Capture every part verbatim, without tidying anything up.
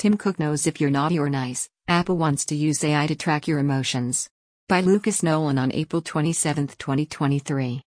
Tim Cook knows if you're naughty or nice. Apple wants to use A I to track your emotions. By Lucas Nolan on April twenty-seventh, twenty twenty-three.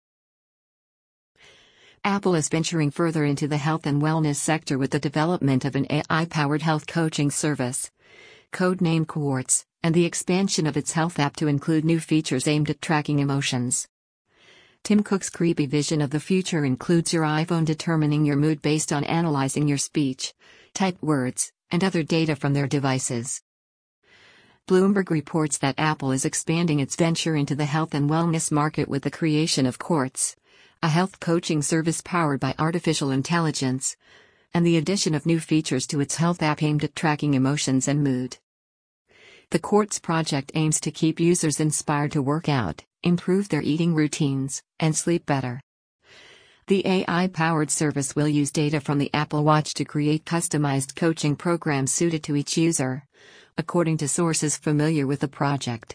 Apple is venturing further into the health and wellness sector with the development of an A I-powered health coaching service, codenamed Quartz, and the expansion of its health app to include new features aimed at tracking emotions. Tim Cook's creepy vision of the future includes your iPhone determining your mood based on analyzing your speech, typed words, and other data from their devices. Bloomberg reports that Apple is expanding its venture into the health and wellness market with the creation of Quartz, a health coaching service powered by artificial intelligence, and the addition of new features to its health app aimed at tracking emotions and mood. The Quartz project aims to keep users inspired to work out, improve their eating routines, and sleep better. The A I-powered service will use data from the Apple Watch to create customized coaching programs suited to each user, according to sources familiar with the project.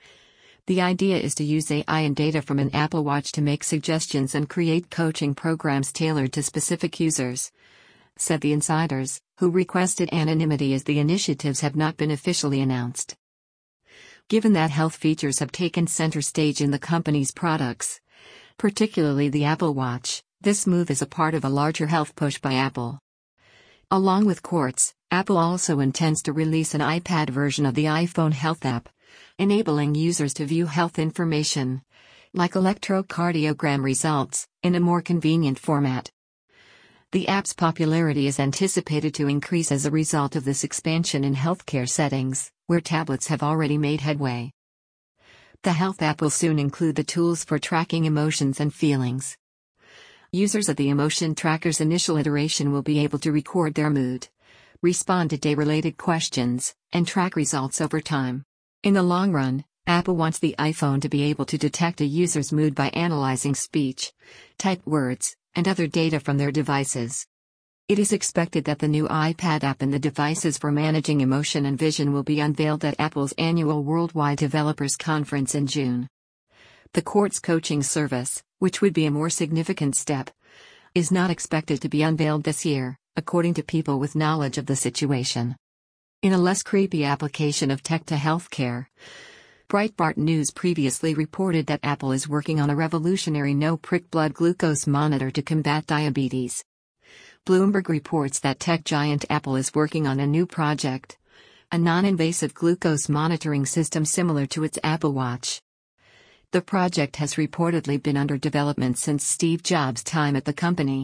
The idea is to use A I and data from an Apple Watch to make suggestions and create coaching programs tailored to specific users, said the insiders, who requested anonymity as the initiatives have not been officially announced. Given that health features have taken center stage in the company's products, particularly the Apple Watch, this move is a part of a larger health push by Apple. Along with Quartz, Apple also intends to release an iPad version of the iPhone Health app, enabling users to view health information, like electrocardiogram results, in a more convenient format. The app's popularity is anticipated to increase as a result of this expansion in healthcare settings, where tablets have already made headway. The health app will soon include the tools for tracking emotions and feelings. Users of the emotion tracker's initial iteration will be able to record their mood, respond to day-related questions, and track results over time. In the long run, Apple wants the iPhone to be able to detect a user's mood by analyzing speech, typed words, and other data from their devices. It is expected that the new iPad app and the devices for managing emotion and vision will be unveiled at Apple's annual Worldwide Developers Conference in June. The Quartz coaching service, which would be a more significant step, is not expected to be unveiled this year, according to people with knowledge of the situation. In a less creepy application of tech to healthcare, Breitbart News previously reported that Apple is working on a revolutionary no-prick blood glucose monitor to combat diabetes. Bloomberg reports that tech giant Apple is working on a new project, a non-invasive glucose monitoring system similar to its Apple Watch. The project has reportedly been under development since Steve Jobs' time at the company,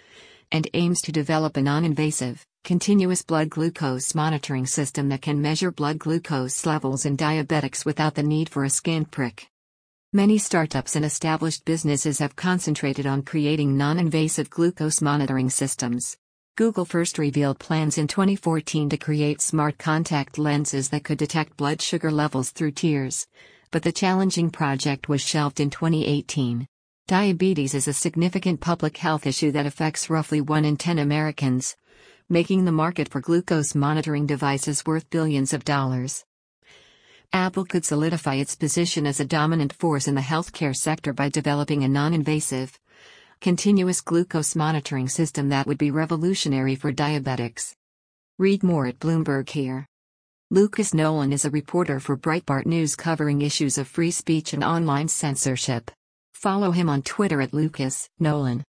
and aims to develop a non-invasive, continuous blood glucose monitoring system that can measure blood glucose levels in diabetics without the need for a skin prick. Many startups and established businesses have concentrated on creating non-invasive glucose monitoring systems. Google first revealed plans in twenty fourteen to create smart contact lenses that could detect blood sugar levels through tears, but the challenging project was shelved in twenty eighteen. Diabetes is a significant public health issue that affects roughly one in ten Americans, making the market for glucose monitoring devices worth billions of dollars. Apple could solidify its position as a dominant force in the healthcare sector by developing a non-invasive, continuous glucose monitoring system that would be revolutionary for diabetics. Read more at Bloomberg here. Lucas Nolan is a reporter for Breitbart News covering issues of free speech and online censorship. Follow him on Twitter at Lucas Nolan.